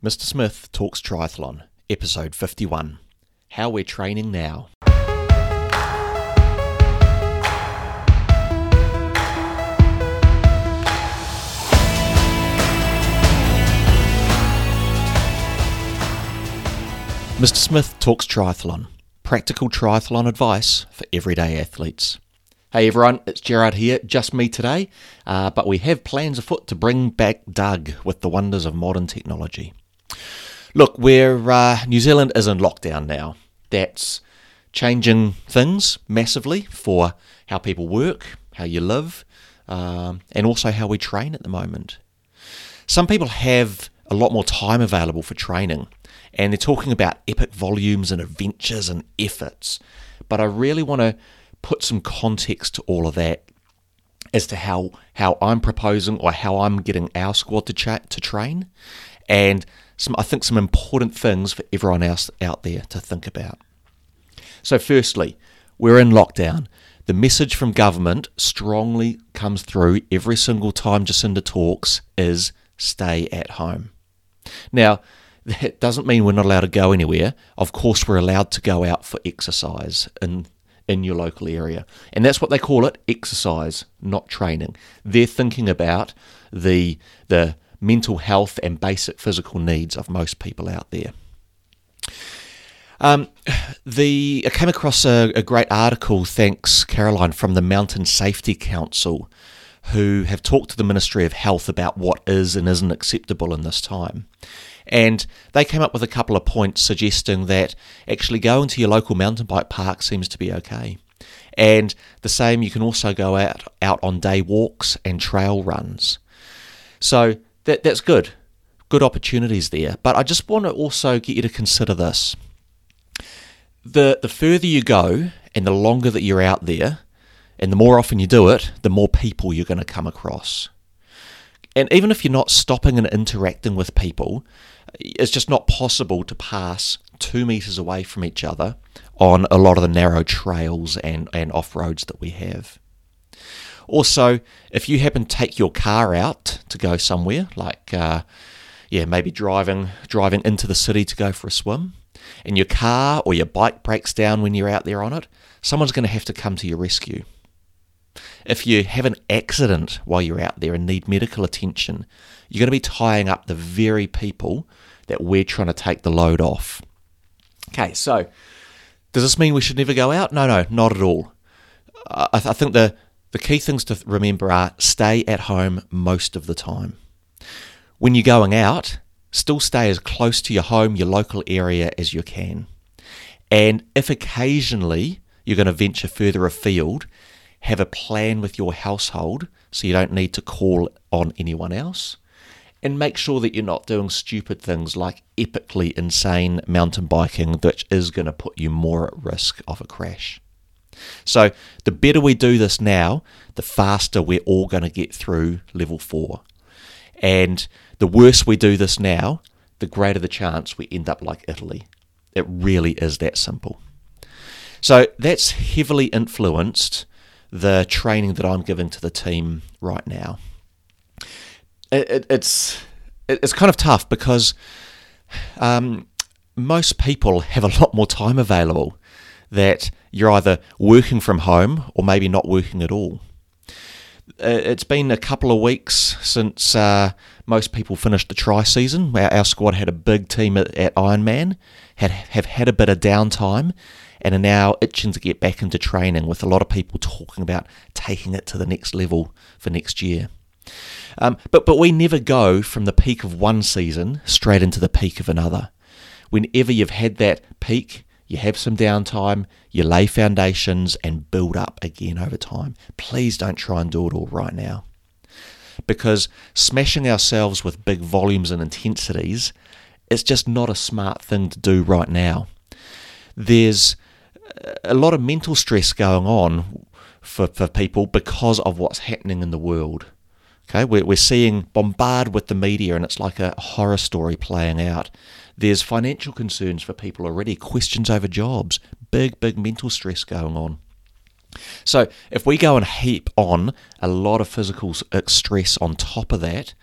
Mr. Smith Talks Triathlon, Episode 51, How We're Training Now. Mr. Smith Talks Triathlon, practical triathlon advice for everyday athletes. Hey everyone, it's Gerard here, just me today, but we have plans afoot to bring back Doug with the wonders of modern technology. Look, New Zealand is in lockdown now. That's changing things massively for how people work, how you live, and also how we train at the moment. Some people have a lot more time available for training, and they're talking about epic volumes and adventures and efforts. But I really want to put some context to all of that as to how I'm proposing or how I'm getting our squad to train, and I think some important things for everyone else out there to think about. So firstly, we're in lockdown. The message from government strongly comes through every single time Jacinda talks is stay at home. Now, that doesn't mean we're not allowed to go anywhere. Of course, we're allowed to go out for exercise in your local area. And that's what they call it, exercise, not training. They're thinking about the mental health and basic physical needs of most people out there. I came across a great article, thanks Caroline, from the Mountain Safety Council, who have talked to the Ministry of Health about what is and isn't acceptable in this time. And they came up with a couple of points suggesting that actually going to your local mountain bike park seems to be okay. And the same, you can also go out on day walks and trail runs. So that's good. Good opportunities there. But I just want to also get you to consider this. The further you go and the longer that you're out there, and the more often you do it, the more people you're going to come across. And even if you're not stopping and interacting with people, it's just not possible to pass 2 meters away from each other on a lot of the narrow trails and off-roads that we have. Also, if you happen to take your car out to go somewhere, like maybe driving into the city to go for a swim, and your car or your bike breaks down when you're out there on it, someone's going to have to come to your rescue. If you have an accident while you're out there and need medical attention, you're going to be tying up the very people that we're trying to take the load off. Okay, so does this mean we should never go out? No, not at all. I think the key things to remember are stay at home most of the time. When you're going out, still stay as close to your home, your local area as you can. And if occasionally you're going to venture further afield, have a plan with your household so you don't need to call on anyone else. And make sure that you're not doing stupid things like epically insane mountain biking, which is going to put you more at risk of a crash. So the better we do this now, the faster we're all going to get through level 4. And the worse we do this now, the greater the chance we end up like Italy. It really is that simple. So that's heavily influenced the training that I'm giving to the team right now. It's kind of tough because most people have a lot more time available, that you're either working from home or maybe not working at all. It's been a couple of weeks since most people finished the tri-season. Our squad had a big team at Ironman, have had a bit of downtime, and are now itching to get back into training, with a lot of people talking about taking it to the next level for next year. But we never go from the peak of one season straight into the peak of another. Whenever you've had that peak, you have some downtime, you lay foundations and build up again over time. Please don't try and do it all right now. Because smashing ourselves with big volumes and intensities is just not a smart thing to do right now. There's a lot of mental stress going on for people because of what's happening in the world. Okay, we're seeing bombarded with the media, and it's like a horror story playing out. There's financial concerns for people already, questions over jobs, big mental stress going on. So if we go and heap on a lot of physical stress on top of that,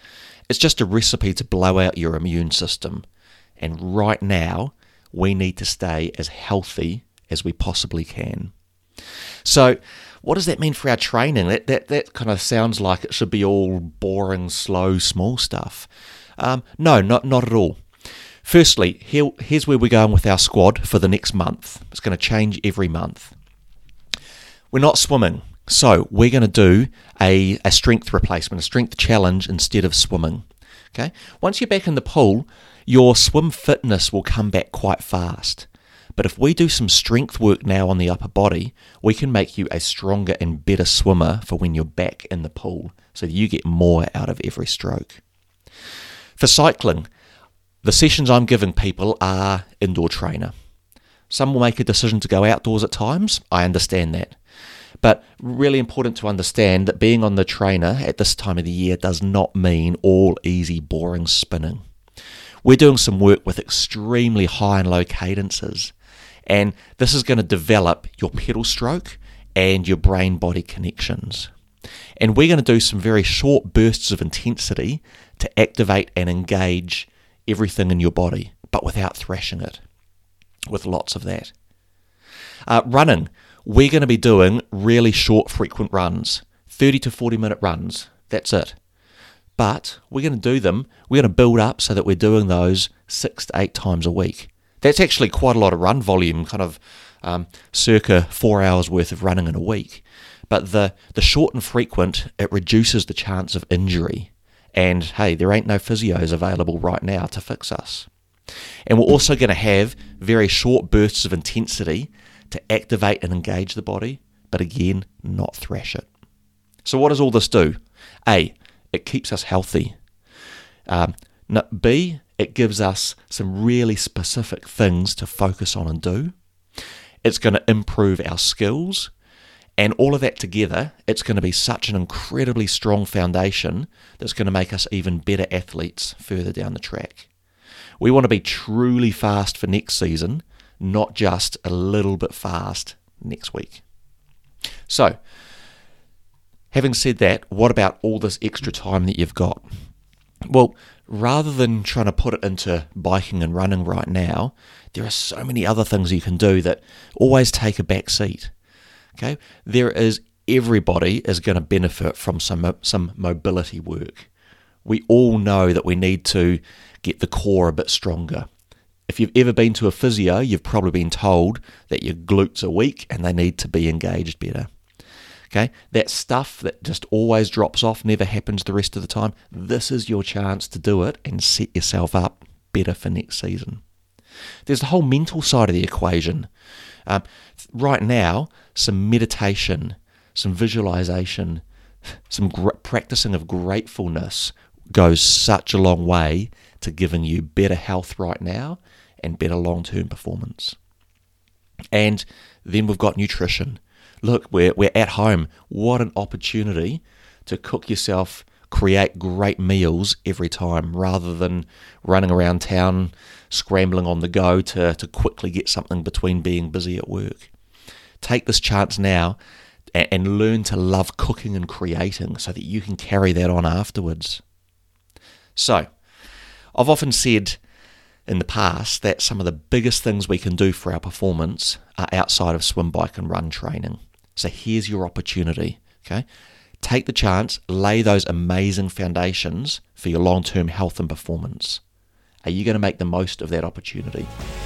It's just a recipe to blow out your immune system. And right now, we need to stay as healthy as we possibly can. So, what does that mean for our training? That kind of sounds like it should be all boring, slow, small stuff. No, not at all. Firstly, here's where we're going with our squad for the next month. It's going to change every month. We're not swimming, so we're going to do a strength replacement, a strength challenge instead of swimming. Okay. Once you're back in the pool, your swim fitness will come back quite fast. But if we do some strength work now on the upper body, we can make you a stronger and better swimmer for when you're back in the pool, so that you get more out of every stroke. For cycling, the sessions I'm giving people are indoor trainer. Some will make a decision to go outdoors at times. I understand that. But really important to understand that being on the trainer at this time of the year does not mean all easy, boring spinning. We're doing some work with extremely high and low cadences, and this is going to develop your pedal stroke and your brain-body connections. And we're going to do some very short bursts of intensity to activate and engage everything in your body, but without thrashing it, with lots of that. Running, we're going to be doing really short, frequent runs, 30 to 40 minute runs, that's it. But we're going to do them, we're going to build up so that we're doing those 6 to 8 times a week. That's actually quite a lot of run volume, kind of circa 4 hours worth of running in a week. But the short and frequent, it reduces the chance of injury. And hey, there ain't no physios available right now to fix us. And we're also going to have very short bursts of intensity to activate and engage the body, but again, not thrash it. So what does all this do? A, it keeps us healthy. B, it gives us some really specific things to focus on and do. It's going to improve our skills. And all of that together, it's going to be such an incredibly strong foundation that's going to make us even better athletes further down the track. We want to be truly fast for next season, not just a little bit fast next week. So, having said that, what about all this extra time that you've got? Well, rather than trying to put it into biking and running right now, there are so many other things you can do that always take a back seat. Okay, everybody is going to benefit from some mobility work. We all know that we need to get the core a bit stronger. If you've ever been to a physio, you've probably been told that your glutes are weak and they need to be engaged better. Okay, that stuff that just always drops off, never happens the rest of the time, this is your chance to do it and set yourself up better for next season. There's the whole mental side of the equation. Right now, some meditation, some visualization, some practicing of gratefulness goes such a long way to giving you better health right now and better long-term performance. And then we've got nutrition. Look, we're at home. What an opportunity to cook yourself, create great meals every time rather than running around town scrambling on the go to quickly get something between being busy at work. Take this chance now and learn to love cooking and creating so that you can carry that on afterwards. So, I've often said in the past that some of the biggest things we can do for our performance are outside of swim, bike and run training. So here's your opportunity, okay? Take the chance, lay those amazing foundations for your long-term health and performance. Are you going to make the most of that opportunity?